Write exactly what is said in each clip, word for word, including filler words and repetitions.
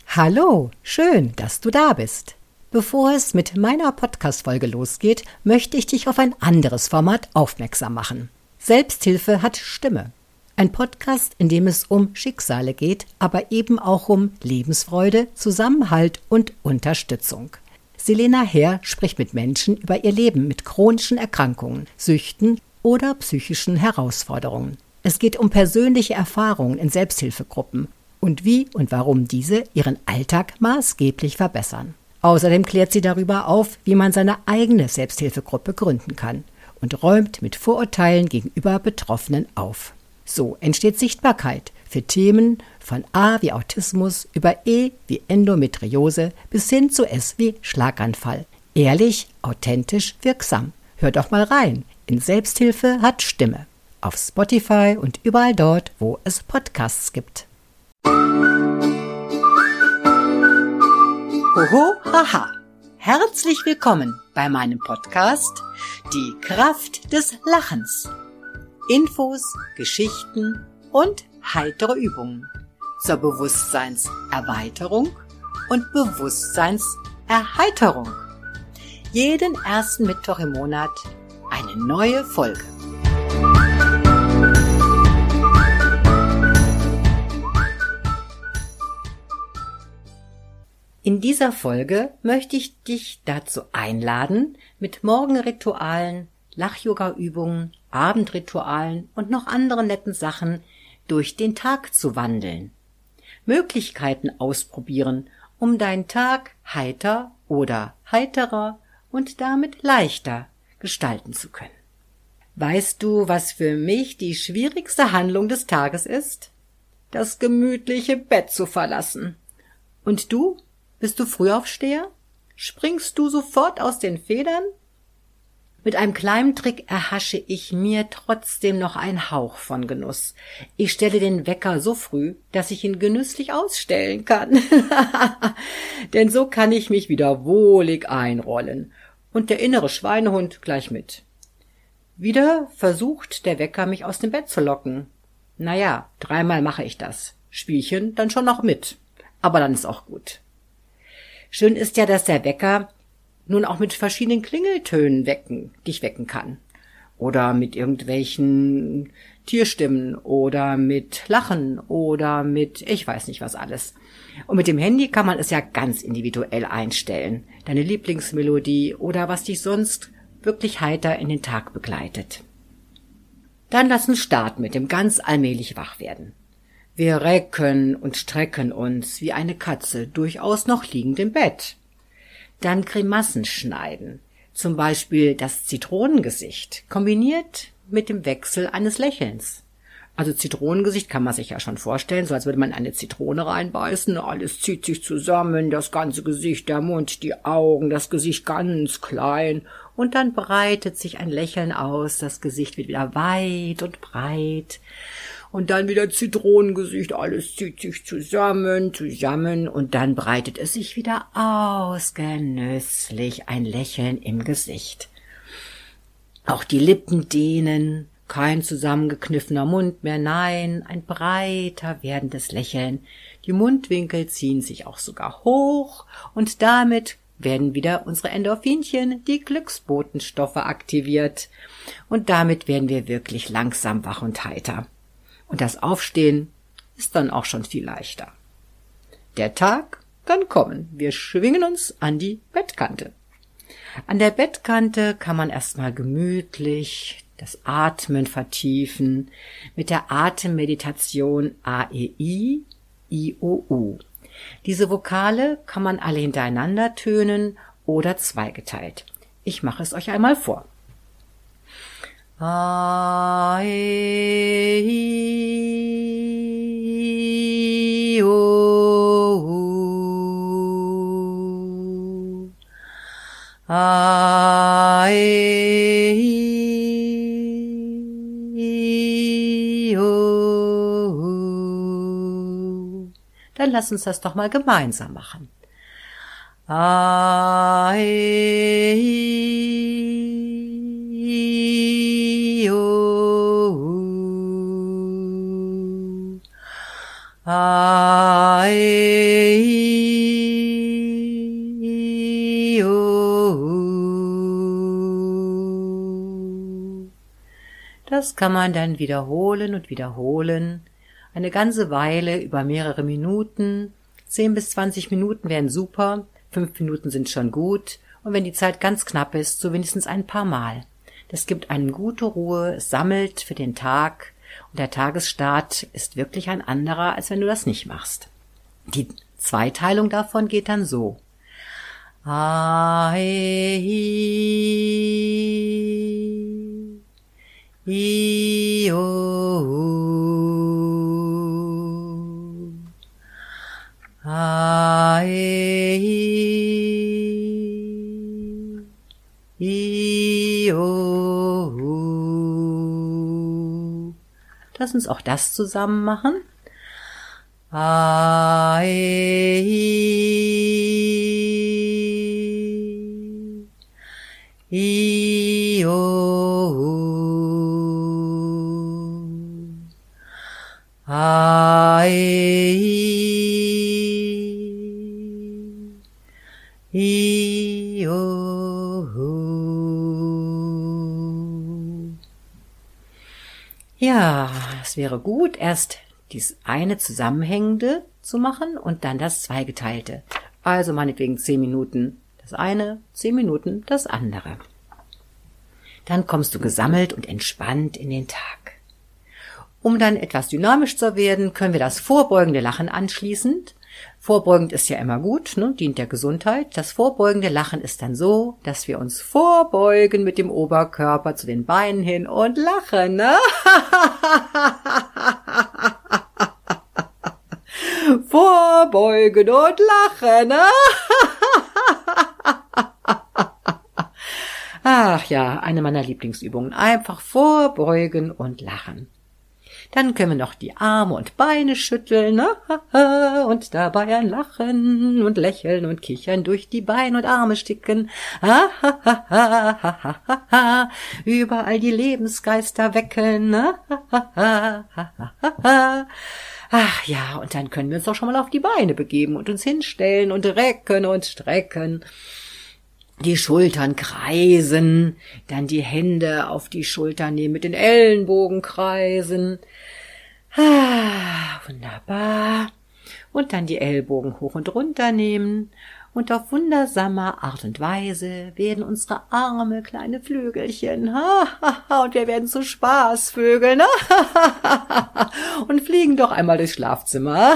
Hallo, schön, dass du da bist. Bevor es mit meiner Podcast-Folge losgeht, möchte ich dich auf ein anderes Format aufmerksam machen. Selbsthilfe hat Stimme. Ein Podcast, in dem es um Schicksale geht, aber eben auch um Lebensfreude, Zusammenhalt und Unterstützung. Selena Herr spricht mit Menschen über ihr Leben mit chronischen Erkrankungen, Süchten oder psychischen Herausforderungen. Es geht um persönliche Erfahrungen in Selbsthilfegruppen und wie und warum diese ihren Alltag maßgeblich verbessern. Außerdem klärt sie darüber auf, wie man seine eigene Selbsthilfegruppe gründen kann und räumt mit Vorurteilen gegenüber Betroffenen auf. So entsteht Sichtbarkeit für Themen von A wie Autismus über E wie Endometriose bis hin zu S wie Schlaganfall. Ehrlich, authentisch, wirksam. Hör doch mal rein in Selbsthilfe hat Stimme. Auf Spotify und überall dort, wo es Podcasts gibt. Hoho, haha. Herzlich willkommen bei meinem Podcast Die Kraft des Lachens. Infos, Geschichten und heitere Übungen zur Bewusstseinserweiterung und Bewusstseinserheiterung. Jeden ersten Mittwoch im Monat eine neue Folge. In dieser Folge möchte ich dich dazu einladen, mit Morgenritualen, Lach-Yoga-Übungen, Abendritualen und noch anderen netten Sachen durch den Tag zu wandeln. Möglichkeiten ausprobieren, um deinen Tag heiter oder heiterer und damit leichter gestalten zu können. Weißt du, was für mich die schwierigste Handlung des Tages ist? Das gemütliche Bett zu verlassen. Und du? Bist du Frühaufsteher? Springst du sofort aus den Federn? Mit einem kleinen Trick erhasche ich mir trotzdem noch einen Hauch von Genuss. Ich stelle den Wecker so früh, dass ich ihn genüsslich ausstellen kann. Denn so kann ich mich wieder wohlig einrollen. Und der innere Schweinehund gleich mit. Wieder versucht der Wecker, mich aus dem Bett zu locken. Naja, dreimal mache ich das. Spielchen dann schon noch mit. Aber dann ist auch gut. Schön ist ja, dass der Wecker nun auch mit verschiedenen Klingeltönen wecken, dich wecken kann. Oder mit irgendwelchen Tierstimmen oder mit Lachen oder mit ich weiß nicht was alles. Und mit dem Handy kann man es ja ganz individuell einstellen. Deine Lieblingsmelodie oder was dich sonst wirklich heiter in den Tag begleitet. Dann lass uns starten mit dem ganz allmählich Wachwerden. Wir recken und strecken uns wie eine Katze, durchaus noch liegend im Bett. Dann Grimassen schneiden, zum Beispiel das Zitronengesicht, kombiniert mit dem Wechsel eines Lächelns. Also Zitronengesicht kann man sich ja schon vorstellen, so als würde man eine Zitrone reinbeißen, alles zieht sich zusammen, das ganze Gesicht, der Mund, die Augen, das Gesicht ganz klein und dann breitet sich ein Lächeln aus, das Gesicht wird wieder weit und breit. Und dann wieder Zitronengesicht, alles zieht sich zusammen, zusammen und dann breitet es sich wieder aus, genüsslich, ein Lächeln im Gesicht. Auch die Lippen dehnen, kein zusammengekniffener Mund mehr, nein, ein breiter werdendes Lächeln. Die Mundwinkel ziehen sich auch sogar hoch und damit werden wieder unsere Endorphinchen, die Glücksbotenstoffe, aktiviert. Und damit werden wir wirklich langsam wach und heiter. Und das Aufstehen ist dann auch schon viel leichter. Der Tag kann kommen. Wir schwingen uns an die Bettkante. An der Bettkante kann man erstmal gemütlich das Atmen vertiefen mit der Atemmeditation A E I, I O U. Diese Vokale kann man alle hintereinander tönen oder zweigeteilt. Ich mache es euch einmal vor. A, E, I, O, U. A, E, I, O, U. Dann lass uns das doch mal gemeinsam machen. A, E, I, O, U. A, E, Das kann man dann wiederholen und wiederholen. Eine ganze Weile über mehrere Minuten. Zehn bis zwanzig Minuten wären super. Fünf Minuten sind schon gut. Und wenn die Zeit ganz knapp ist, so wenigstens ein paar Mal. Das gibt einem gute Ruhe, es sammelt für den Tag. Und der Tagesstart ist wirklich ein anderer, als wenn du das nicht machst. Die Zweiteilung davon geht dann so. Ae, hi, i, o, ae, hi, i, o. Lass uns auch das zusammen machen. Ae, hi, i, o. Ae, hi, i, o. Ja, es wäre gut, erst dies eine zusammenhängende zu machen und dann das zweigeteilte. Also meinetwegen zehn Minuten das eine, zehn Minuten das andere. Dann kommst du gesammelt und entspannt in den Tag. Um dann etwas dynamisch zu werden, können wir das vorbeugende Lachen anschließend. Vorbeugend ist ja immer gut, ne, dient der Gesundheit. Das vorbeugende Lachen ist dann so, dass wir uns vorbeugen mit dem Oberkörper zu den Beinen hin und lachen, ne? Vorbeugen und lachen, ne? Ach ja, eine meiner Lieblingsübungen. Einfach vorbeugen und lachen. Dann können wir noch die Arme und Beine schütteln, ne? Und dabei ein Lachen und Lächeln und Kichern durch die Beine und Arme sticken. Überall die Lebensgeister wecken. Ne? Ach ja, und dann können wir uns doch schon mal auf die Beine begeben und uns hinstellen und recken und strecken. Die Schultern kreisen, dann die Hände auf die Schultern nehmen, mit den Ellenbogen kreisen. Ah, wunderbar. Und dann die Ellbogen hoch und runter nehmen. Und auf wundersame Art und Weise werden unsere Arme kleine Flügelchen. Und wir werden zu Spaßvögeln. Und fliegen doch einmal durchs Schlafzimmer.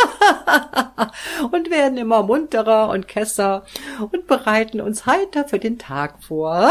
Und werden immer munterer und kesser und bereiten uns heiter für den Tag vor.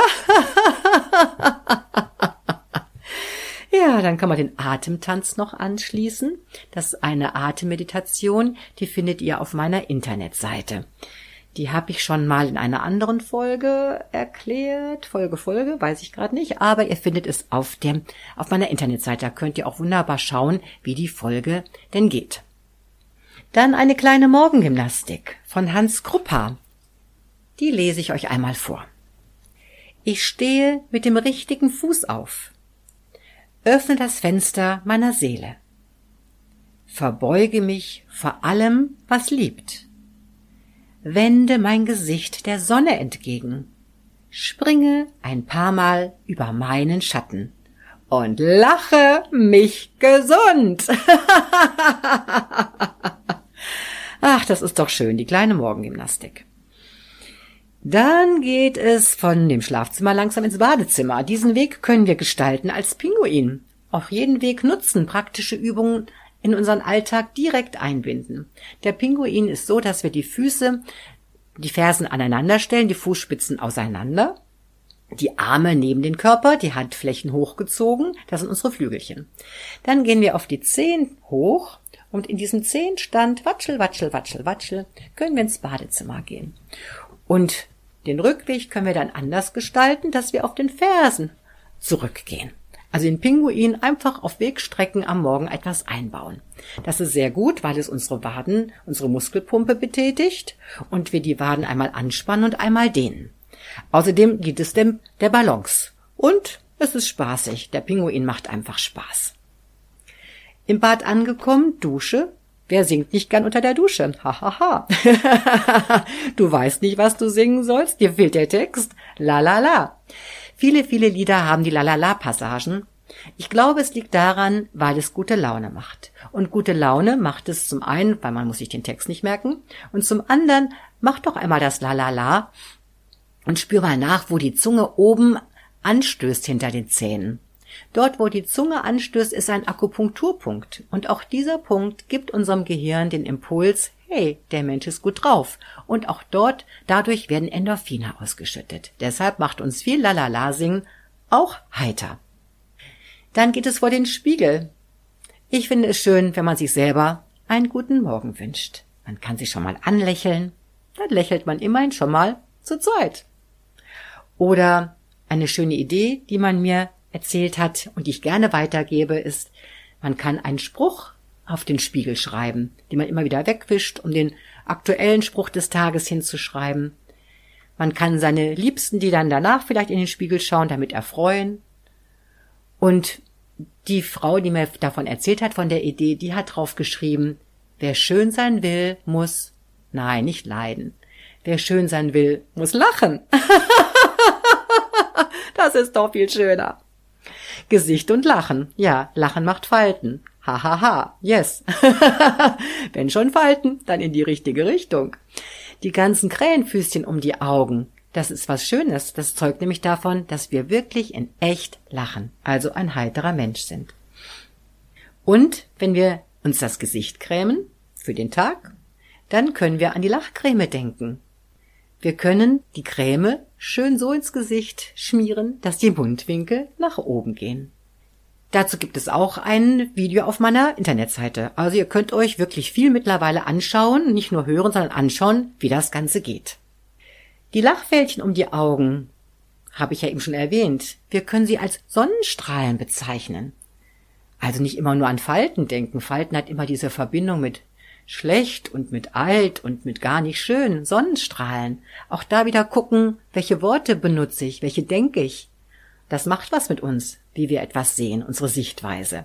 Ja, dann kann man den Atemtanz noch anschließen. Das ist eine Atemmeditation, die findet ihr auf meiner Internetseite. Die habe ich schon mal in einer anderen Folge erklärt. Folge, Folge, weiß ich gerade nicht. Aber ihr findet es auf dem, auf meiner Internetseite. Da könnt ihr auch wunderbar schauen, wie die Folge denn geht. Dann eine kleine Morgengymnastik von Hans Kruppa. Die lese ich euch einmal vor. Ich stehe mit dem richtigen Fuß auf. Öffne das Fenster meiner Seele. Verbeuge mich vor allem, was liebt. Wende mein Gesicht der Sonne entgegen. Springe ein paar Mal über meinen Schatten und lache mich gesund. Ach, das ist doch schön, die kleine Morgengymnastik. Dann geht es von dem Schlafzimmer langsam ins Badezimmer. Diesen Weg können wir gestalten als Pinguin. Auch jeden Weg nutzen, praktische Übungen in unseren Alltag direkt einbinden. Der Pinguin ist so, dass wir die Füße, die Fersen aneinander stellen, die Fußspitzen auseinander, die Arme neben den Körper, die Handflächen hochgezogen, das sind unsere Flügelchen. Dann gehen wir auf die Zehen hoch und in diesem Zehenstand, watschel, watschel, watschel, watschel, können wir ins Badezimmer gehen. Und den Rückweg können wir dann anders gestalten, dass wir auf den Fersen zurückgehen. Also den Pinguin einfach auf Wegstrecken am Morgen etwas einbauen. Das ist sehr gut, weil es unsere Waden, unsere Muskelpumpe betätigt und wir die Waden einmal anspannen und einmal dehnen. Außerdem dient es dem der Balance. Und es ist spaßig. Der Pinguin macht einfach Spaß. Im Bad angekommen, Dusche. Wer singt nicht gern unter der Dusche? Hahaha. Du weißt nicht, was du singen sollst? Dir fehlt der Text? La la la. Viele, viele Lieder haben die La-La-La-Passagen Ich glaube, es liegt daran, weil es gute Laune macht. Und gute Laune macht es zum einen, weil man muss sich den Text nicht merken, und zum anderen, mach doch einmal das Lalala und spür mal nach, wo die Zunge oben anstößt hinter den Zähnen. Dort, wo die Zunge anstößt, ist ein Akupunkturpunkt. Und auch dieser Punkt gibt unserem Gehirn den Impuls, hey, der Mensch ist gut drauf. Und auch dort, dadurch werden Endorphine ausgeschüttet. Deshalb macht uns viel Lalala singen auch heiter. Dann geht es vor den Spiegel. Ich finde es schön, wenn man sich selber einen guten Morgen wünscht. Man kann sich schon mal anlächeln. Dann lächelt man immerhin schon mal zur Zeit. Oder eine schöne Idee, die man mir erzählt hat und die ich gerne weitergebe, ist, man kann einen Spruch auf den Spiegel schreiben, den man immer wieder wegwischt, um den aktuellen Spruch des Tages hinzuschreiben. Man kann seine Liebsten, die dann danach vielleicht in den Spiegel schauen, damit erfreuen. Und die Frau, die mir davon erzählt hat, von der Idee, die hat drauf geschrieben, wer schön sein will, muss, nein, nicht leiden. Wer schön sein will, muss lachen. Das ist doch viel schöner. Gesicht und Lachen. Ja, Lachen macht Falten. Ha, ha, ha. Yes. Wenn schon Falten, dann in die richtige Richtung. Die ganzen Krähenfüßchen um die Augen. Das ist was Schönes. Das zeugt nämlich davon, dass wir wirklich in echt lachen. Also ein heiterer Mensch sind. Und wenn wir uns das Gesicht cremen für den Tag, dann können wir an die Lachcreme denken. Wir können die Creme schön so ins Gesicht schmieren, dass die Mundwinkel nach oben gehen. Dazu gibt es auch ein Video auf meiner Internetseite. Also ihr könnt euch wirklich viel mittlerweile anschauen, nicht nur hören, sondern anschauen, wie das Ganze geht. Die Lachfältchen um die Augen, habe ich ja eben schon erwähnt, wir können sie als Sonnenstrahlen bezeichnen. Also nicht immer nur an Falten denken. Falten hat immer diese Verbindung mit schlecht und mit alt und mit gar nicht schön. Sonnenstrahlen. Auch da wieder gucken, welche Worte benutze ich, welche denke ich. Das macht was mit uns, wie wir etwas sehen, unsere Sichtweise.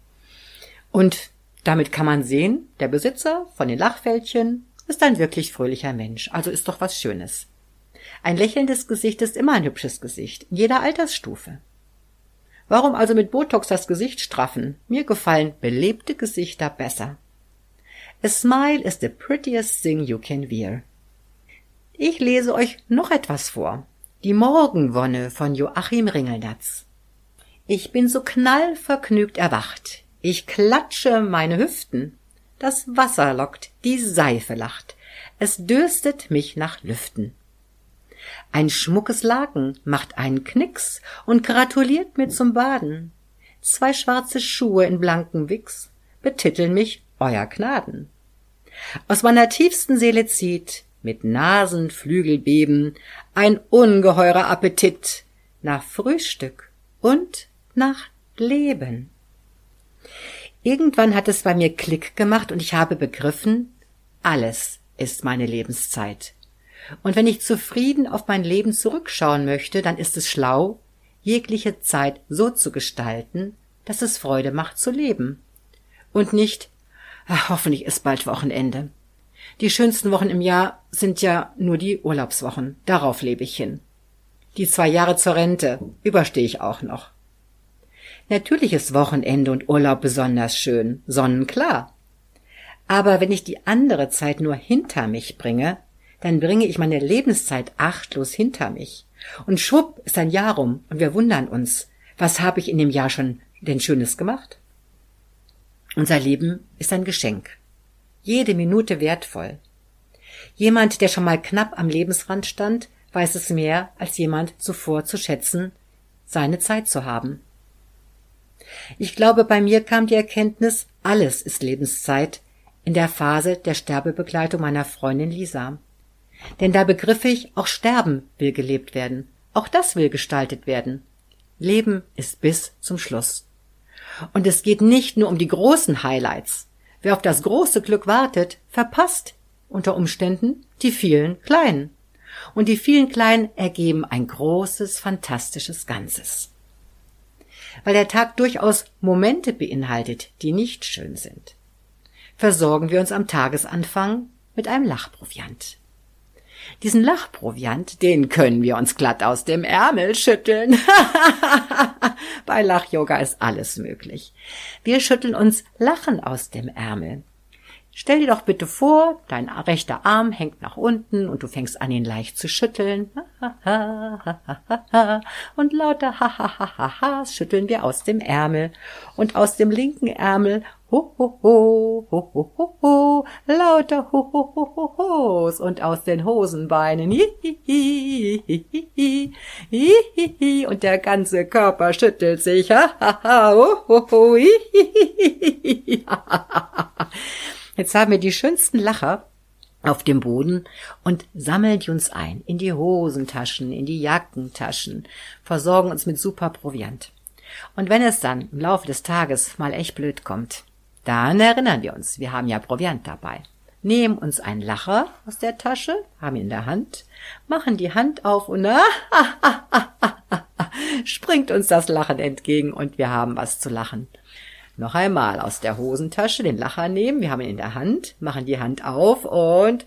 Und damit kann man sehen, der Besitzer von den Lachfältchen ist ein wirklich fröhlicher Mensch. Also ist doch was Schönes. Ein lächelndes Gesicht ist immer ein hübsches Gesicht, in jeder Altersstufe. Warum also mit Botox das Gesicht straffen? Mir gefallen belebte Gesichter besser. A smile is the prettiest thing you can wear. Ich lese euch noch etwas vor. Die Morgenwonne von Joachim Ringelnatz. Ich bin so knallvergnügt erwacht. Ich klatsche meine Hüften. Das Wasser lockt, die Seife lacht. Es dürstet mich nach Lüften. Ein schmuckes Laken macht einen Knicks und gratuliert mir zum Baden. Zwei schwarze Schuhe in blankem Wichs betiteln mich Euer Gnaden. Aus meiner tiefsten Seele zieht mit Nasenflügelbeben ein ungeheurer Appetit nach Frühstück und nach Leben. Irgendwann hat es bei mir Klick gemacht und ich habe begriffen, alles ist meine Lebenszeit. Und wenn ich zufrieden auf mein Leben zurückschauen möchte, dann ist es schlau, jegliche Zeit so zu gestalten, dass es Freude macht zu leben. Und nicht, ach, hoffentlich ist bald Wochenende. Die schönsten Wochen im Jahr sind ja nur die Urlaubswochen. Darauf lebe ich hin. Die zwei Jahre zur Rente überstehe ich auch noch. Natürlich ist Wochenende und Urlaub besonders schön, sonnenklar. Aber wenn ich die andere Zeit nur hinter mich bringe, dann bringe ich meine Lebenszeit achtlos hinter mich. Und schwupp ist ein Jahr rum und wir wundern uns, was habe ich in dem Jahr schon denn Schönes gemacht? Unser Leben ist ein Geschenk. Jede Minute wertvoll. Jemand, der schon mal knapp am Lebensrand stand, weiß es mehr als jemand zuvor zu schätzen, seine Zeit zu haben. Ich glaube, bei mir kam die Erkenntnis, alles ist Lebenszeit, in der Phase der Sterbebegleitung meiner Freundin Lisa. Denn da begriff ich, auch Sterben will gelebt werden. Auch das will gestaltet werden. Leben ist bis zum Schluss. Und es geht nicht nur um die großen Highlights. Wer auf das große Glück wartet, verpasst unter Umständen die vielen kleinen. Und die vielen kleinen ergeben ein großes, fantastisches Ganzes. Weil der Tag durchaus Momente beinhaltet, die nicht schön sind, versorgen wir uns am Tagesanfang mit einem Lachproviant. Diesen Lachproviant, den können wir uns glatt aus dem Ärmel schütteln. Bei Lach-Yoga ist alles möglich. Wir schütteln uns Lachen aus dem Ärmel. Stell dir doch bitte vor, dein rechter Arm hängt nach unten und du fängst an, ihn leicht zu schütteln. Und lauter Ha-ha-ha-ha-has schütteln wir aus dem Ärmel. Und aus dem linken Ärmel ho ho ho ho ho ho ho, lauter ho ho ho ho hos. Und aus den Hosenbeinen hi hi hi hi hi hi hi hi. Und der ganze Körper schüttelt sich. Ha ha ha ho ho ho hi hi hi hi ha. Jetzt haben wir die schönsten Lacher auf dem Boden und sammeln die uns ein in die Hosentaschen, in die Jackentaschen, versorgen uns mit super Proviant. Und wenn es dann im Laufe des Tages mal echt blöd kommt, dann erinnern wir uns, wir haben ja Proviant dabei. Nehmen uns einen Lacher aus der Tasche, haben ihn in der Hand, machen die Hand auf und ah, ah, ah, ah, ah, ah, springt uns das Lachen entgegen und wir haben was zu lachen. Noch einmal aus der Hosentasche den Lacher nehmen, wir haben ihn in der Hand, machen die Hand auf und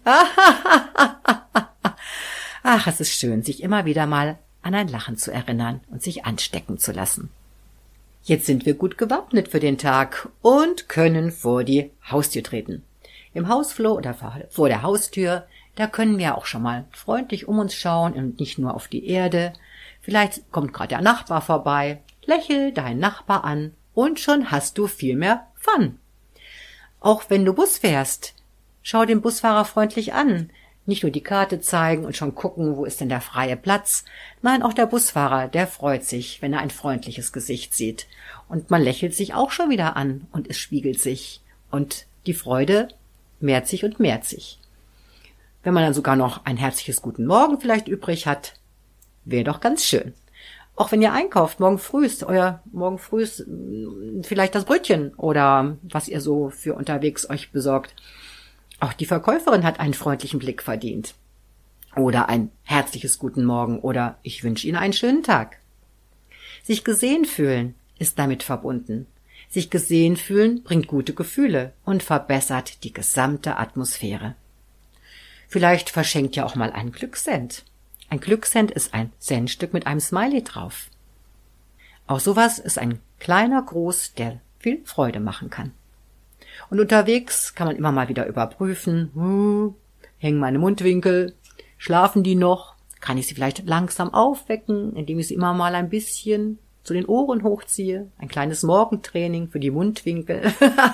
ach, es ist schön, sich immer wieder mal an ein Lachen zu erinnern und sich anstecken zu lassen. Jetzt sind wir gut gewappnet für den Tag und können vor die Haustür treten. Im Hausflur oder vor der Haustür, da können wir auch schon mal freundlich um uns schauen und nicht nur auf die Erde. Vielleicht kommt gerade der Nachbar vorbei, lächel deinen Nachbar an. Und schon hast du viel mehr Fun. Auch wenn du Bus fährst, schau den Busfahrer freundlich an. Nicht nur die Karte zeigen und schon gucken, wo ist denn der freie Platz. Nein, auch der Busfahrer, der freut sich, wenn er ein freundliches Gesicht sieht. Und man lächelt sich auch schon wieder an und es spiegelt sich. Und die Freude mehrt sich und mehrt sich. Wenn man dann sogar noch ein herzliches Guten Morgen vielleicht übrig hat, wäre doch ganz schön. Auch wenn ihr einkauft, morgen früh ist euer, morgen früh ist vielleicht das Brötchen oder was ihr so für unterwegs euch besorgt. Auch die Verkäuferin hat einen freundlichen Blick verdient. Oder ein herzliches Guten Morgen oder ich wünsche Ihnen einen schönen Tag. Sich gesehen fühlen ist damit verbunden. Sich gesehen fühlen bringt gute Gefühle und verbessert die gesamte Atmosphäre. Vielleicht verschenkt ihr auch mal einen Glückscent. Ein Glückscent ist ein Centstück mit einem Smiley drauf. Auch sowas ist ein kleiner Gruß, der viel Freude machen kann. Und unterwegs kann man immer mal wieder überprüfen, hm, hängen meine Mundwinkel, schlafen die noch, kann ich sie vielleicht langsam aufwecken, indem ich sie immer mal ein bisschen zu den Ohren hochziehe, ein kleines Morgentraining für die Mundwinkel.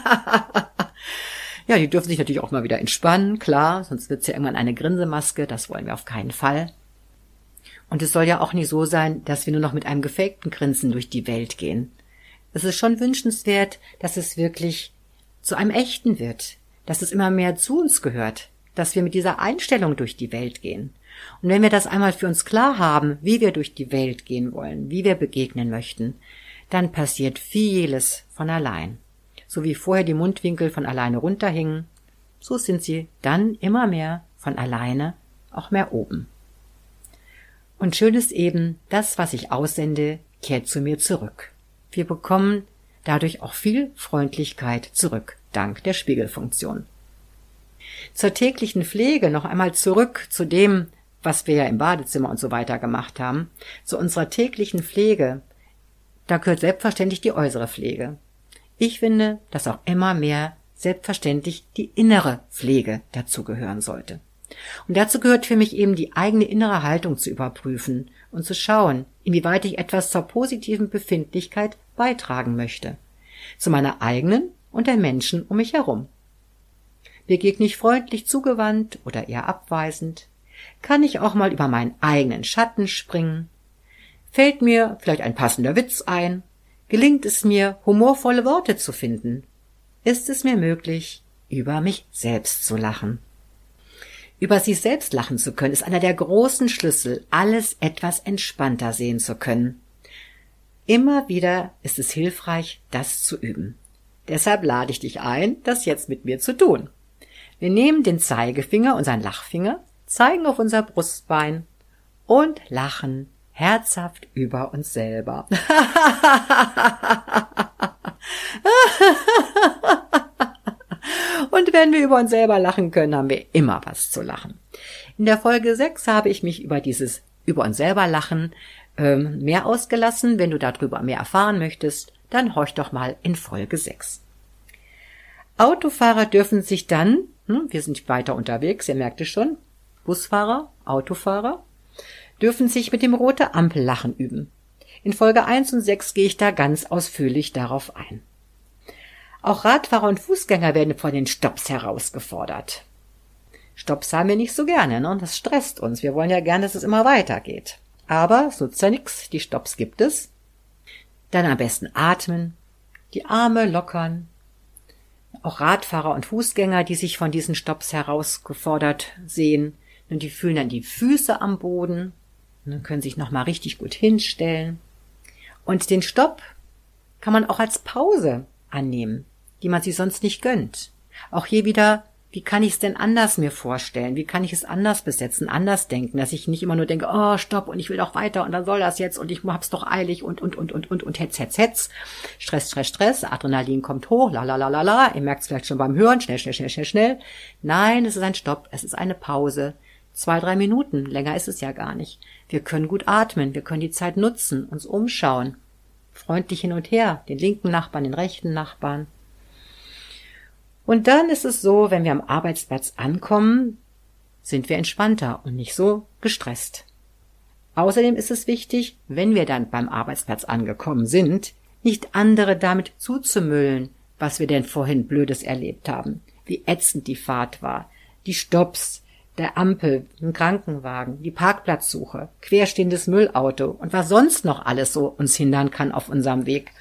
Ja, die dürfen sich natürlich auch mal wieder entspannen, klar, sonst wird's ja irgendwann eine Grinsemaske, das wollen wir auf keinen Fall. Und es soll ja auch nicht so sein, dass wir nur noch mit einem gefakten Grinsen durch die Welt gehen. Es ist schon wünschenswert, dass es wirklich zu einem echten wird, dass es immer mehr zu uns gehört, dass wir mit dieser Einstellung durch die Welt gehen. Und wenn wir das einmal für uns klar haben, wie wir durch die Welt gehen wollen, wie wir begegnen möchten, dann passiert vieles von allein. So wie vorher die Mundwinkel von alleine runterhingen, so sind sie dann immer mehr von alleine auch mehr oben. Und schön ist eben, das, was ich aussende, kehrt zu mir zurück. Wir bekommen dadurch auch viel Freundlichkeit zurück, dank der Spiegelfunktion. Zur täglichen Pflege noch einmal zurück zu dem, was wir ja im Badezimmer und so weiter gemacht haben. Zu unserer täglichen Pflege, da gehört selbstverständlich die äußere Pflege. Ich finde, dass auch immer mehr selbstverständlich die innere Pflege dazugehören sollte. Und dazu gehört für mich eben die eigene innere Haltung zu überprüfen und zu schauen, inwieweit ich etwas zur positiven Befindlichkeit beitragen möchte. Zu meiner eigenen und der Menschen um mich herum. Begegne ich freundlich zugewandt oder eher abweisend? Kann ich auch mal über meinen eigenen Schatten springen? Fällt mir vielleicht ein passender Witz ein? Gelingt es mir, humorvolle Worte zu finden? Ist es mir möglich, über mich selbst zu lachen? Über sich selbst lachen zu können, ist einer der großen Schlüssel, alles etwas entspannter sehen zu können. Immer wieder ist es hilfreich, das zu üben. Deshalb lade ich dich ein, das jetzt mit mir zu tun. Wir nehmen den Zeigefinger, unseren Lachfinger, zeigen auf unser Brustbein und lachen herzhaft über uns selber. Und Und wenn wir über uns selber lachen können, haben wir immer was zu lachen. In der Folge sechs habe ich mich über dieses über uns selber lachen ähm, mehr ausgelassen. Wenn du darüber mehr erfahren möchtest, dann horch doch mal in Folge sechs. Autofahrer dürfen sich dann, hm, wir sind weiter unterwegs, ihr merkt es schon, Busfahrer, Autofahrer, dürfen sich mit dem rote Ampellachen üben. In Folge eins und sechs gehe ich da ganz ausführlich darauf ein. Auch Radfahrer und Fußgänger werden von den Stopps herausgefordert. Stopps haben wir nicht so gerne, ne? Das stresst uns. Wir wollen ja gerne, dass es immer weitergeht. Aber es nutzt ja nichts, die Stopps gibt es. Dann am besten atmen, die Arme lockern. Auch Radfahrer und Fußgänger, die sich von diesen Stopps herausgefordert sehen, und die fühlen dann die Füße am Boden, und dann können sich nochmal richtig gut hinstellen. Und den Stopp kann man auch als Pause annehmen, die man sich sonst nicht gönnt. Auch hier wieder, wie kann ich es denn anders mir vorstellen? Wie kann ich es anders besetzen, anders denken, dass ich nicht immer nur denke, oh, stopp, und ich will auch weiter, und dann soll das jetzt, und ich hab's doch eilig, und, und, und, und, und, und, hetz, hetz, hetz. Stress, Stress, Stress, Adrenalin kommt hoch, la, la, la, la, la. Ihr merkt es vielleicht schon beim Hören, schnell, schnell, schnell, schnell, schnell. Nein, es ist ein Stopp, es ist eine Pause. Zwei, drei Minuten, länger ist es ja gar nicht. Wir können gut atmen, wir können die Zeit nutzen, uns umschauen. Freundlich hin und her, den linken Nachbarn, den rechten Nachbarn. Und dann ist es so, wenn wir am Arbeitsplatz ankommen, sind wir entspannter und nicht so gestresst. Außerdem ist es wichtig, wenn wir dann beim Arbeitsplatz angekommen sind, nicht andere damit zuzumüllen, was wir denn vorhin Blödes erlebt haben, wie ätzend die Fahrt war, die Stopps, der Ampel, ein Krankenwagen, die Parkplatzsuche, querstehendes Müllauto und was sonst noch alles so uns hindern kann auf unserem Weg.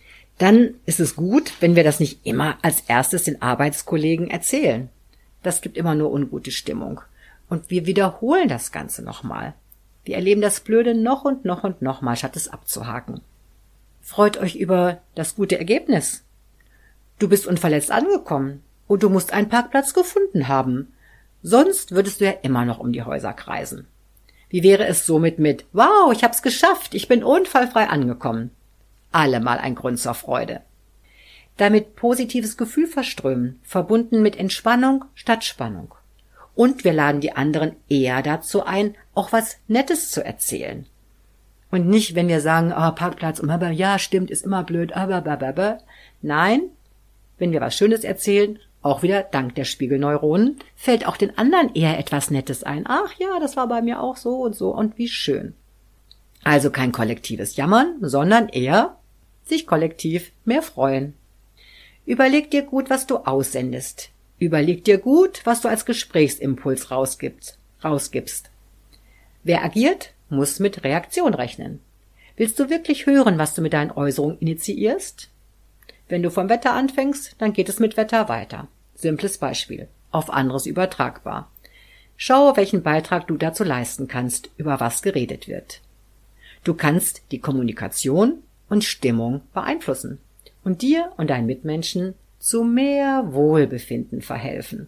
Dann ist es gut, wenn wir das nicht immer als erstes den Arbeitskollegen erzählen. Das gibt immer nur ungute Stimmung. Und wir wiederholen das Ganze nochmal. Wir erleben das Blöde noch und noch und noch mal, statt es abzuhaken. Freut euch über das gute Ergebnis. Du bist unverletzt angekommen und du musst einen Parkplatz gefunden haben. Sonst würdest du ja immer noch um die Häuser kreisen. Wie wäre es somit mit, wow, ich hab's geschafft, ich bin unfallfrei angekommen. Allemal ein Grund zur Freude. Damit positives Gefühl verströmen, verbunden mit Entspannung statt Spannung. Und wir laden die anderen eher dazu ein, auch was Nettes zu erzählen. Und nicht, wenn wir sagen, oh, Parkplatz, aber ja, stimmt, ist immer blöd, aber, aber, aber. Nein, wenn wir was Schönes erzählen, auch wieder dank der Spiegelneuronen, fällt auch den anderen eher etwas Nettes ein. Ach ja, das war bei mir auch so und so und wie schön. Also kein kollektives Jammern, sondern eher sich kollektiv mehr freuen. Überleg dir gut, was du aussendest. Überleg dir gut, was du als Gesprächsimpuls rausgibst. rausgibst. Wer agiert, muss mit Reaktion rechnen. Willst du wirklich hören, was du mit deinen Äußerungen initiierst? Wenn du vom Wetter anfängst, dann geht es mit Wetter weiter. Simples Beispiel. Auf anderes übertragbar. Schau, welchen Beitrag du dazu leisten kannst, über was geredet wird. Du kannst die Kommunikation und Stimmung beeinflussen und dir und deinen Mitmenschen zu mehr Wohlbefinden verhelfen.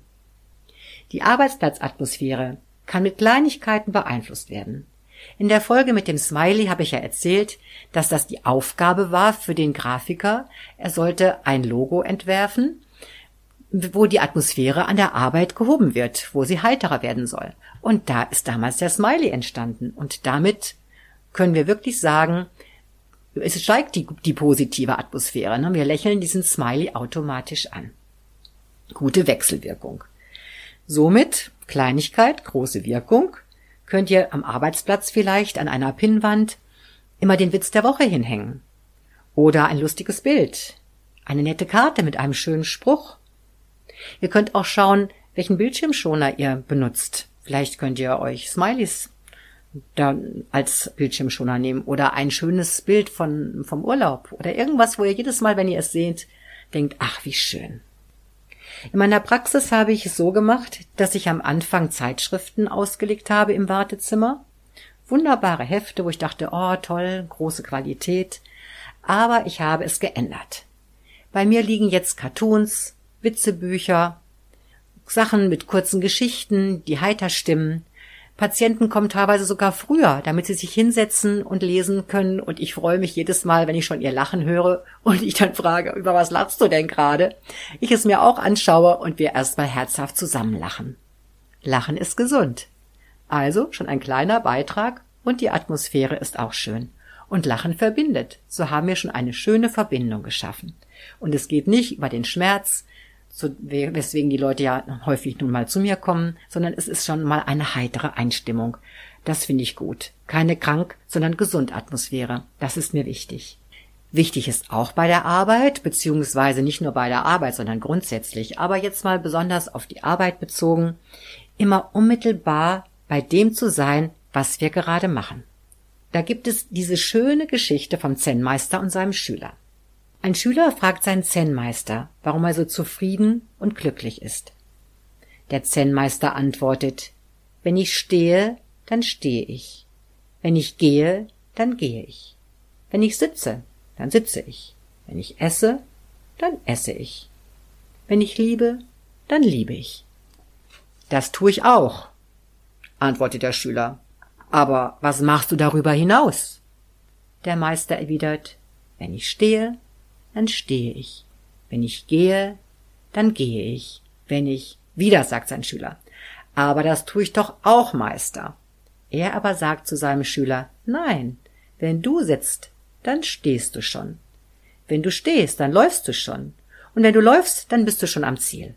Die Arbeitsplatzatmosphäre kann mit Kleinigkeiten beeinflusst werden. In der Folge mit dem Smiley habe ich ja erzählt, dass das die Aufgabe war für den Grafiker. Er sollte ein Logo entwerfen, wo die Atmosphäre an der Arbeit gehoben wird, wo sie heiterer werden soll. Und da ist damals der Smiley entstanden. Und damit können wir wirklich sagen, es steigt die, die positive Atmosphäre. Ne? Wir lächeln diesen Smiley automatisch an. Gute Wechselwirkung. Somit, Kleinigkeit, große Wirkung, könnt ihr am Arbeitsplatz vielleicht an einer Pinnwand immer den Witz der Woche hinhängen. Oder ein lustiges Bild. Eine nette Karte mit einem schönen Spruch. Ihr könnt auch schauen, welchen Bildschirmschoner ihr benutzt. Vielleicht könnt ihr euch Smileys da als Bildschirmschoner nehmen oder ein schönes Bild von vom Urlaub oder irgendwas, wo ihr jedes Mal, wenn ihr es seht, denkt, ach, wie schön. In meiner Praxis habe ich es so gemacht, dass ich am Anfang Zeitschriften ausgelegt habe im Wartezimmer. Wunderbare Hefte, wo ich dachte, oh toll, große Qualität. Aber ich habe es geändert. Bei mir liegen jetzt Cartoons, Witzebücher, Sachen mit kurzen Geschichten, die heiter stimmen, Patienten kommen teilweise sogar früher, damit sie sich hinsetzen und lesen können. Und ich freue mich jedes Mal, wenn ich schon ihr Lachen höre und ich dann frage, über was lachst du denn gerade? Ich es mir auch anschaue und wir erstmal herzhaft zusammen lachen. Lachen ist gesund. Also schon ein kleiner Beitrag und die Atmosphäre ist auch schön. Und Lachen verbindet. So haben wir schon eine schöne Verbindung geschaffen. Und es geht nicht über den Schmerz, so, weswegen die Leute ja häufig nun mal zu mir kommen, sondern es ist schon mal eine heitere Einstimmung. Das finde ich gut. Keine krank, sondern gesund Atmosphäre. Das ist mir wichtig. Wichtig ist auch bei der Arbeit, beziehungsweise nicht nur bei der Arbeit, sondern grundsätzlich, aber jetzt mal besonders auf die Arbeit bezogen, immer unmittelbar bei dem zu sein, was wir gerade machen. Da gibt es diese schöne Geschichte vom Zen-Meister und seinem Schüler. Ein Schüler fragt seinen Zen-Meister, warum er so zufrieden und glücklich ist. Der Zen-Meister antwortet, wenn ich stehe, dann stehe ich. Wenn ich gehe, dann gehe ich. Wenn ich sitze, dann sitze ich. Wenn ich esse, dann esse ich. Wenn ich liebe, dann liebe ich. Das tue ich auch, antwortet der Schüler. Aber was machst du darüber hinaus? Der Meister erwidert, wenn ich stehe, dann stehe ich. Wenn ich gehe, dann gehe ich. Wenn ich, wieder sagt sein Schüler, aber das tue ich doch auch, Meister. Er aber sagt zu seinem Schüler, nein, wenn du sitzt, dann stehst du schon. Wenn du stehst, dann läufst du schon. Und wenn du läufst, dann bist du schon am Ziel.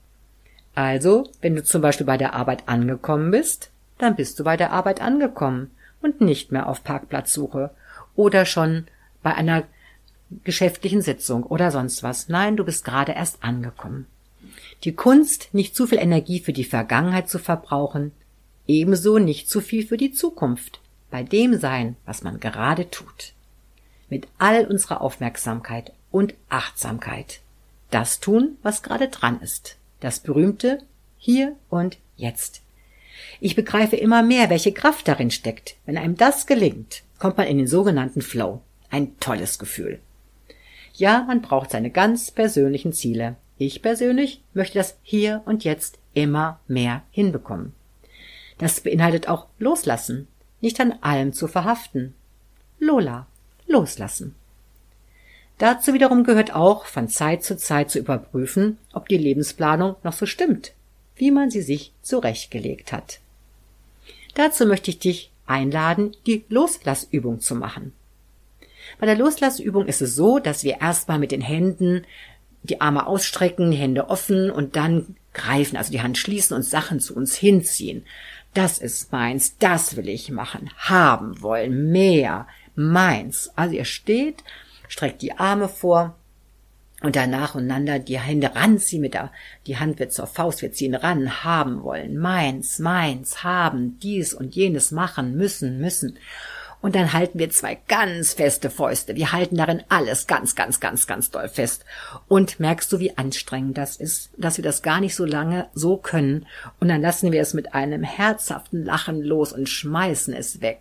Also, wenn du zum Beispiel bei der Arbeit angekommen bist, dann bist du bei der Arbeit angekommen und nicht mehr auf Parkplatzsuche oder schon bei einer geschäftlichen Sitzung oder sonst was. Nein, du bist gerade erst angekommen. Die Kunst, nicht zu viel Energie für die Vergangenheit zu verbrauchen, ebenso nicht zu viel für die Zukunft, bei dem sein, was man gerade tut. Mit all unserer Aufmerksamkeit und Achtsamkeit. Das tun, was gerade dran ist. Das berühmte Hier und Jetzt. Ich begreife immer mehr, welche Kraft darin steckt. Wenn einem das gelingt, kommt man in den sogenannten Flow. Ein tolles Gefühl. Ja, man braucht seine ganz persönlichen Ziele. Ich persönlich möchte das Hier und Jetzt immer mehr hinbekommen. Das beinhaltet auch Loslassen, nicht an allem zu verhaften. Lola, loslassen. Dazu wiederum gehört auch, von Zeit zu Zeit zu überprüfen, ob die Lebensplanung noch so stimmt, wie man sie sich zurechtgelegt hat. Dazu möchte ich dich einladen, die Loslassübung zu machen. Bei der Loslassübung ist es so, dass wir erstmal mit den Händen die Arme ausstrecken, die Hände offen und dann greifen, also die Hand schließen und Sachen zu uns hinziehen. Das ist meins, das will ich machen, haben wollen, mehr, meins. Also ihr steht, streckt die Arme vor und dann nacheinander die Hände ranziehen mit der, die Hand wird zur Faust, wir ziehen ran, haben wollen, meins, meins, haben, dies und jenes machen, müssen, müssen. Und dann halten wir zwei ganz feste Fäuste. Wir halten darin alles ganz, ganz, ganz, ganz doll fest. Und merkst du, wie anstrengend das ist, dass wir das gar nicht so lange so können. Und dann lassen wir es mit einem herzhaften Lachen los und schmeißen es weg.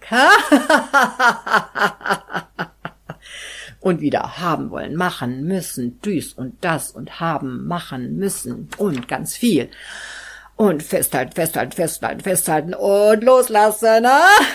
Und wieder haben wollen, machen, müssen, dies und das und haben, machen, müssen und ganz viel. Und festhalten, festhalten, festhalten, festhalten und loslassen.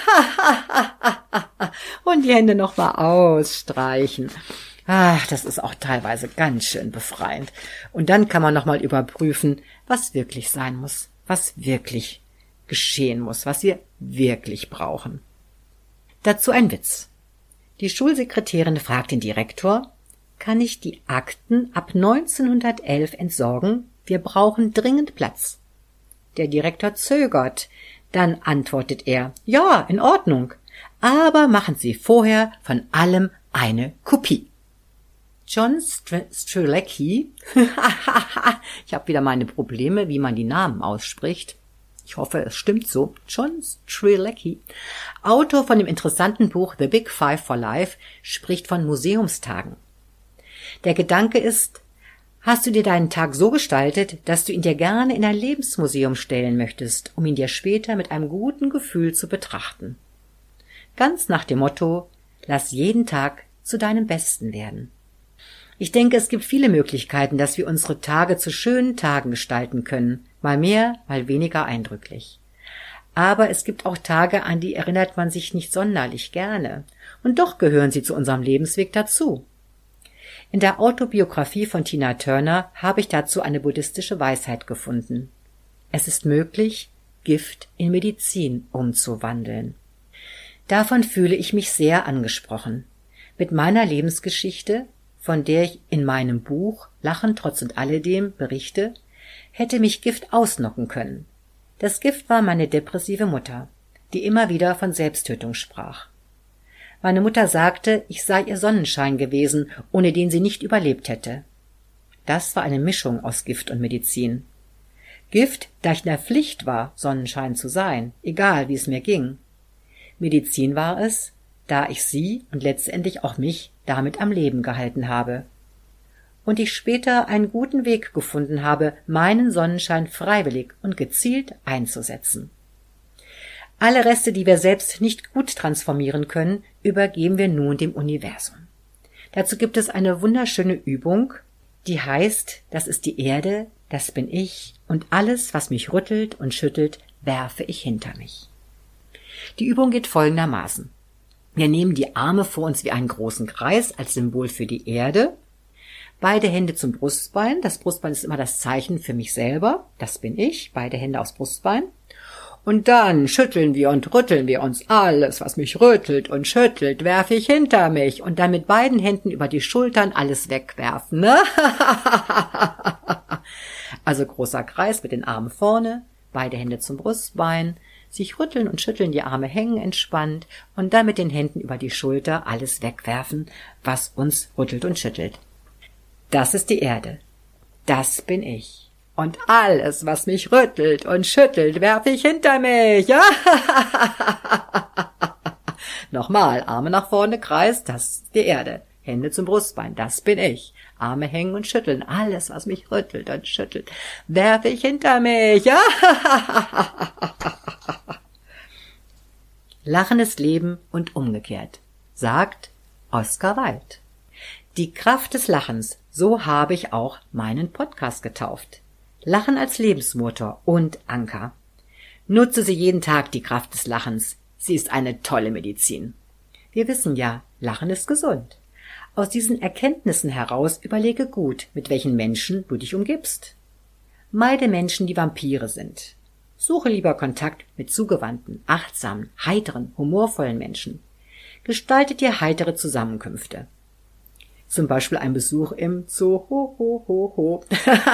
Und die Hände nochmal ausstreichen. Ach, das ist auch teilweise ganz schön befreiend. Und dann kann man nochmal überprüfen, was wirklich sein muss, was wirklich geschehen muss, was wir wirklich brauchen. Dazu ein Witz. Die Schulsekretärin fragt den Direktor, kann ich die Akten ab neunzehnhundertelf entsorgen? Wir brauchen dringend Platz. Der Direktor zögert. Dann antwortet er, ja, in Ordnung, aber machen Sie vorher von allem eine Kopie. John Strzelecki, ich habe wieder meine Probleme, wie man die Namen ausspricht. Ich hoffe, es stimmt so. John Strzelecki, Autor von dem interessanten Buch The Big Five for Life, spricht von Museumstagen. Der Gedanke ist, hast du dir deinen Tag so gestaltet, dass du ihn dir gerne in ein Lebensmuseum stellen möchtest, um ihn dir später mit einem guten Gefühl zu betrachten? Ganz nach dem Motto, lass jeden Tag zu deinem Besten werden. Ich denke, es gibt viele Möglichkeiten, dass wir unsere Tage zu schönen Tagen gestalten können, mal mehr, mal weniger eindrücklich. Aber es gibt auch Tage, an die erinnert man sich nicht sonderlich gerne. Und doch gehören sie zu unserem Lebensweg dazu. In der Autobiografie von Tina Turner habe ich dazu eine buddhistische Weisheit gefunden. Es ist möglich, Gift in Medizin umzuwandeln. Davon fühle ich mich sehr angesprochen. Mit meiner Lebensgeschichte, von der ich in meinem Buch Lachen trotz und alledem berichte, hätte mich Gift ausnocken können. Das Gift war meine depressive Mutter, die immer wieder von Selbsttötung sprach. Meine Mutter sagte, ich sei ihr Sonnenschein gewesen, ohne den sie nicht überlebt hätte. Das war eine Mischung aus Gift und Medizin. Gift, da ich in der Pflicht war, Sonnenschein zu sein, egal wie es mir ging. Medizin war es, da ich sie und letztendlich auch mich damit am Leben gehalten habe. Und ich später einen guten Weg gefunden habe, meinen Sonnenschein freiwillig und gezielt einzusetzen. Alle Reste, die wir selbst nicht gut transformieren können, übergeben wir nun dem Universum. Dazu gibt es eine wunderschöne Übung, die heißt, das ist die Erde, das bin ich und alles, was mich rüttelt und schüttelt, werfe ich hinter mich. Die Übung geht folgendermaßen. Wir nehmen die Arme vor uns wie einen großen Kreis als Symbol für die Erde, beide Hände zum Brustbein, das Brustbein ist immer das Zeichen für mich selber, das bin ich, beide Hände aufs Brustbein. Und dann schütteln wir und rütteln wir uns. Alles, was mich rüttelt und schüttelt, werfe ich hinter mich. Und dann mit beiden Händen über die Schultern alles wegwerfen. Ne? Also großer Kreis mit den Armen vorne, beide Hände zum Brustbein, sich rütteln und schütteln, die Arme hängen entspannt und dann mit den Händen über die Schulter alles wegwerfen, was uns rüttelt und schüttelt. Das ist die Erde. Das bin ich. Und alles, was mich rüttelt und schüttelt, werfe ich hinter mich. Ja? Nochmal, Arme nach vorne, Kreis, das ist die Erde. Hände zum Brustbein, das bin ich. Arme hängen und schütteln, alles, was mich rüttelt und schüttelt, werfe ich hinter mich. Ja? Lachen ist Leben und umgekehrt, sagt Oscar Wilde. Die Kraft des Lachens, so habe ich auch meinen Podcast getauft. Lachen als Lebensmotor und Anker. Nutze sie jeden Tag, die Kraft des Lachens. Sie ist eine tolle Medizin. Wir wissen ja, Lachen ist gesund. Aus diesen Erkenntnissen heraus überlege gut, mit welchen Menschen du dich umgibst. Meide Menschen, die Vampire sind. Suche lieber Kontakt mit zugewandten, achtsamen, heiteren, humorvollen Menschen. Gestalte dir heitere Zusammenkünfte. Zum Beispiel ein Besuch im Zoo. Ho, ho, ho, ho.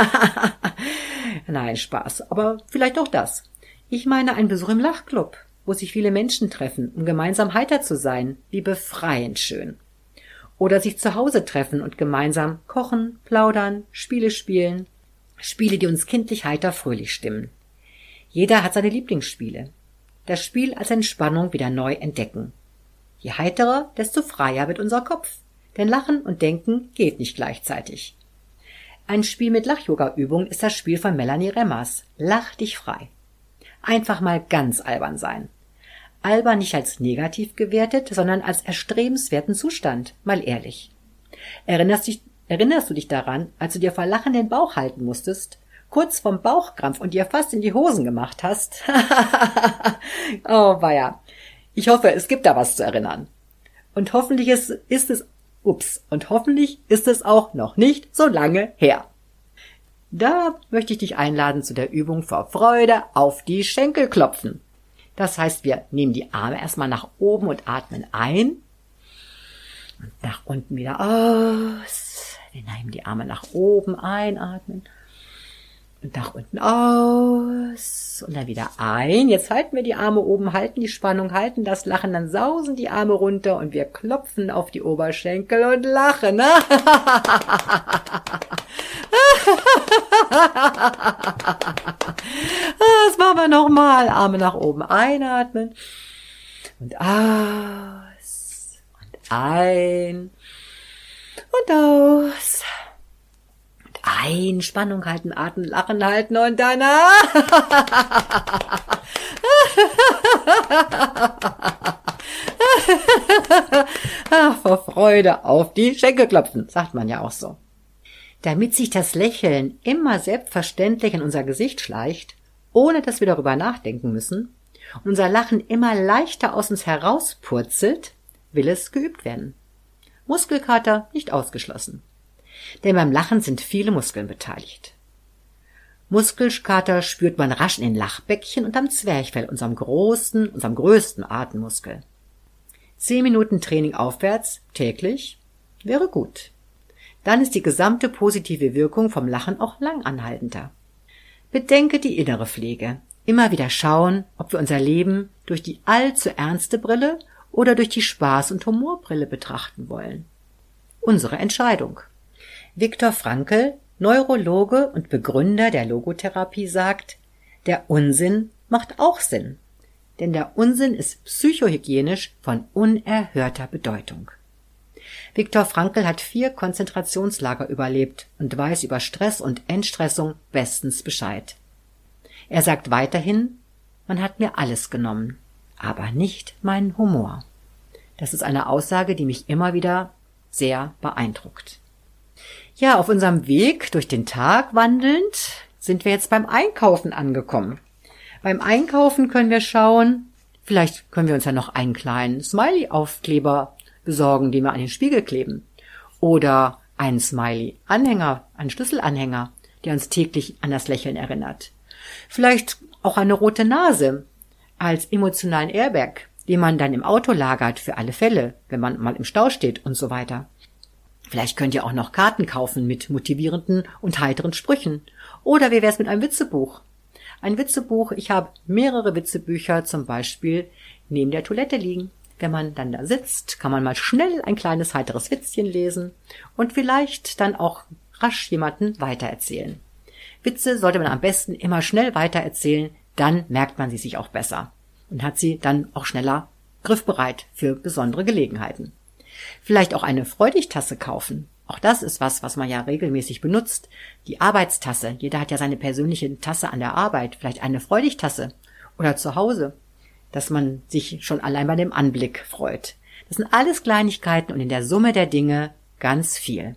Nein, Spaß. Aber vielleicht auch das. Ich meine einen Besuch im Lachclub, wo sich viele Menschen treffen, um gemeinsam heiter zu sein. Wie befreiend schön. Oder sich zu Hause treffen und gemeinsam kochen, plaudern, Spiele spielen. Spiele, die uns kindlich heiter fröhlich stimmen. Jeder hat seine Lieblingsspiele. Das Spiel als Entspannung wieder neu entdecken. Je heiterer, desto freier wird unser Kopf. Denn Lachen und Denken geht nicht gleichzeitig. Ein Spiel mit Lach-Yoga-Übungen ist das Spiel von Melanie Remmers. Lach dich frei. Einfach mal ganz albern sein. Albern nicht als negativ gewertet, sondern als erstrebenswerten Zustand. Mal ehrlich. Erinnerst, dich, erinnerst du dich daran, als du dir vor Lachen den Bauch halten musstest? Kurz vorm Bauchkrampf und dir fast in die Hosen gemacht hast? Oh weia. Ich hoffe, es gibt da was zu erinnern. Und hoffentlich ist, ist es Ups, und hoffentlich ist es auch noch nicht so lange her. Da möchte ich dich einladen zu der Übung vor Freude auf die Schenkel klopfen. Das heißt, wir nehmen die Arme erstmal nach oben und atmen ein und nach unten wieder aus. Wir nehmen die Arme nach oben, einatmen und nach unten aus und dann wieder ein. Jetzt halten wir die Arme oben, halten die Spannung, halten das Lachen, dann sausen die Arme runter und wir klopfen auf die Oberschenkel und lachen. Ne? Das machen wir nochmal. Arme nach oben, einatmen und aus und ein und aus. Ein, Spannung halten, atmen, lachen halten und danach. Ach, vor Freude auf die Schenkel klopfen, sagt man ja auch so. Damit sich das Lächeln immer selbstverständlich in unser Gesicht schleicht, ohne dass wir darüber nachdenken müssen, und unser Lachen immer leichter aus uns herauspurzelt, will es geübt werden. Muskelkater nicht ausgeschlossen. Denn beim Lachen sind viele Muskeln beteiligt. Muskelkater spürt man rasch in den Lachbäckchen und am Zwerchfell, unserem großen, unserem größten Atemmuskel. Zehn Minuten Training aufwärts, täglich, wäre gut. Dann ist die gesamte positive Wirkung vom Lachen auch langanhaltender. Bedenke die innere Pflege. Immer wieder schauen, ob wir unser Leben durch die allzu ernste Brille oder durch die Spaß- und Humorbrille betrachten wollen. Unsere Entscheidung. Viktor Frankl, Neurologe und Begründer der Logotherapie, sagt, der Unsinn macht auch Sinn. Denn der Unsinn ist psychohygienisch von unerhörter Bedeutung. Viktor Frankl hat vier Konzentrationslager überlebt und weiß über Stress und Entstressung bestens Bescheid. Er sagt weiterhin, man hat mir alles genommen, aber nicht meinen Humor. Das ist eine Aussage, die mich immer wieder sehr beeindruckt. Ja, auf unserem Weg durch den Tag wandelnd sind wir jetzt beim Einkaufen angekommen. Beim Einkaufen können wir schauen, vielleicht können wir uns ja noch einen kleinen Smiley-Aufkleber besorgen, den wir an den Spiegel kleben. Oder einen Smiley-Anhänger, einen Schlüsselanhänger, der uns täglich an das Lächeln erinnert. Vielleicht auch eine rote Nase als emotionalen Airbag, den man dann im Auto lagert für alle Fälle, wenn man mal im Stau steht und so weiter. Vielleicht könnt ihr auch noch Karten kaufen mit motivierenden und heiteren Sprüchen. Oder wie wär's mit einem Witzebuch? Ein Witzebuch, ich habe mehrere Witzebücher zum Beispiel neben der Toilette liegen. Wenn man dann da sitzt, kann man mal schnell ein kleines heiteres Witzchen lesen und vielleicht dann auch rasch jemanden weitererzählen. Witze sollte man am besten immer schnell weitererzählen, dann merkt man sie sich auch besser und hat sie dann auch schneller griffbereit für besondere Gelegenheiten. Vielleicht auch eine Freudigtasse kaufen. Auch das ist was, was man ja regelmäßig benutzt. Die Arbeitstasse. Jeder hat ja seine persönliche Tasse an der Arbeit. Vielleicht eine Freudigtasse. Oder zu Hause. Dass man sich schon allein bei dem Anblick freut. Das sind alles Kleinigkeiten und in der Summe der Dinge ganz viel.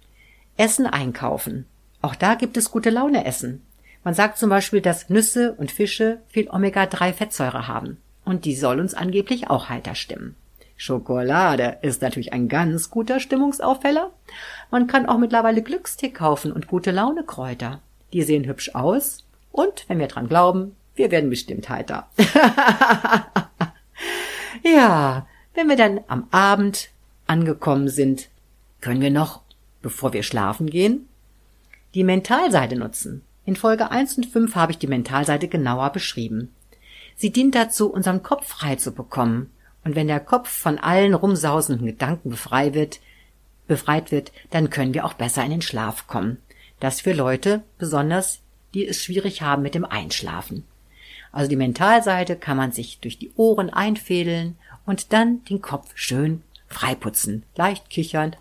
Essen einkaufen. Auch da gibt es gute Laune Essen. Man sagt zum Beispiel, dass Nüsse und Fische viel Omega drei Fettsäure haben. Und die soll uns angeblich auch heiter stimmen. Schokolade ist natürlich ein ganz guter Stimmungsaufheller. Man kann auch mittlerweile Glückstee kaufen und gute Laune Kräuter. Die sehen hübsch aus und, wenn wir dran glauben, wir werden bestimmt heiter. Ja, wenn wir dann am Abend angekommen sind, können wir noch, bevor wir schlafen gehen, die Mentalseite nutzen. In Folge eins und fünf habe ich die Mentalseite genauer beschrieben. Sie dient dazu, unseren Kopf frei zu bekommen. Und wenn der Kopf von allen rumsausenden Gedanken befreit wird, befreit wird, dann können wir auch besser in den Schlaf kommen. Das für Leute besonders, die es schwierig haben mit dem Einschlafen. Also die Mentalseite kann man sich durch die Ohren einfädeln und dann den Kopf schön freiputzen. Leicht kichernd,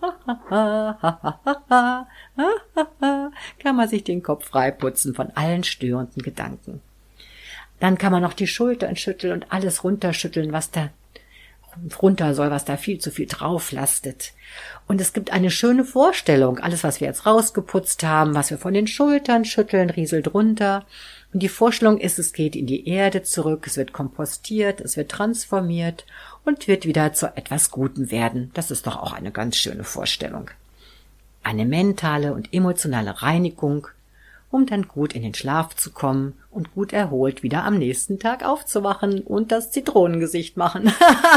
kann man sich den Kopf freiputzen von allen störenden Gedanken. Dann kann man noch die Schultern schütteln und alles runterschütteln, was da runter soll, was da viel zu viel drauf lastet. Und es gibt eine schöne Vorstellung. Alles, was wir jetzt rausgeputzt haben, was wir von den Schultern schütteln, rieselt runter. Und die Vorstellung ist, es geht in die Erde zurück, es wird kompostiert, es wird transformiert und wird wieder zu etwas Gutem werden. Das ist doch auch eine ganz schöne Vorstellung. Eine mentale und emotionale Reinigung, um dann gut in den Schlaf zu kommen und gut erholt wieder am nächsten Tag aufzuwachen und das Zitronengesicht machen.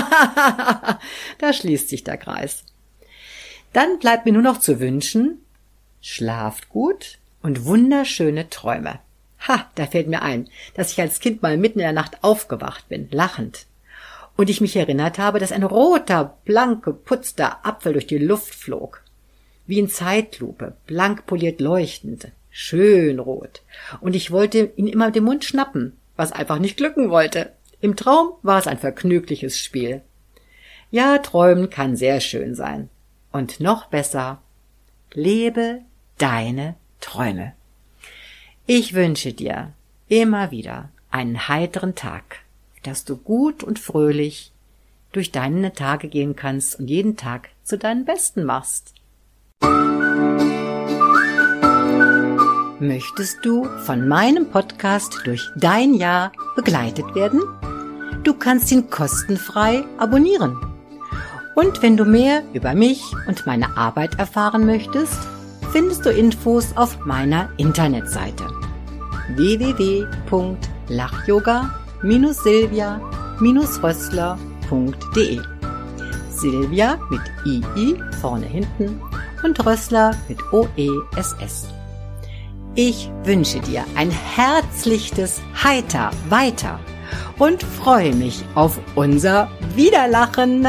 Da schließt sich der Kreis. Dann bleibt mir nur noch zu wünschen, schlaft gut und wunderschöne Träume. Ha, da fällt mir ein, dass ich als Kind mal mitten in der Nacht aufgewacht bin, lachend. Und ich mich erinnert habe, dass ein roter, blank geputzter Apfel durch die Luft flog. Wie in Zeitlupe, blank poliert leuchtend. Schön rot. Und ich wollte ihn immer mit dem Mund schnappen, was einfach nicht glücken wollte. Im Traum war es ein vergnügliches Spiel. Ja, träumen kann sehr schön sein. Und noch besser, lebe deine Träume. Ich wünsche dir immer wieder einen heiteren Tag, dass du gut und fröhlich durch deine Tage gehen kannst und jeden Tag zu deinem Besten machst. Möchtest du von meinem Podcast durch dein Jahr begleitet werden? Du kannst ihn kostenfrei abonnieren. Und wenn du mehr über mich und meine Arbeit erfahren möchtest, findest du Infos auf meiner Internetseite w w w punkt lachyoga silvia rössler punkt de. Silvia mit I I vorne hinten und Rössler mit O E S S. Ich wünsche dir ein herzliches Heiter weiter und freue mich auf unser Wiederlachen.